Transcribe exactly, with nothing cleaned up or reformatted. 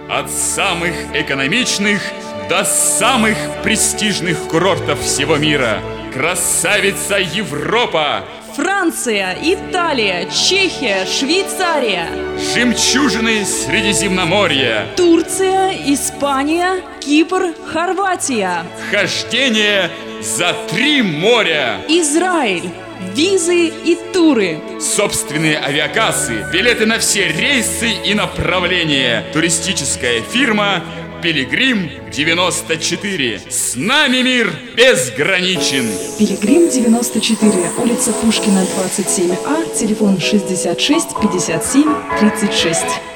От самых экономичных до самых престижных курортов всего мира. Красавица Европа! Франция, Италия, Чехия, Швейцария, жемчужины Средиземноморья, Турция, Испания, Кипр, Хорватия, хождение за три моря, Израиль, визы и туры, собственные авиакассы, билеты на все рейсы и направления. Туристическая фирма Пилигрим девяносто четыре. С нами мир безграничен. Пилигрим девяносто четыре, улица Пушкина, двадцать семь А, телефон шестьдесят шесть пятьдесят семь тридцать шесть.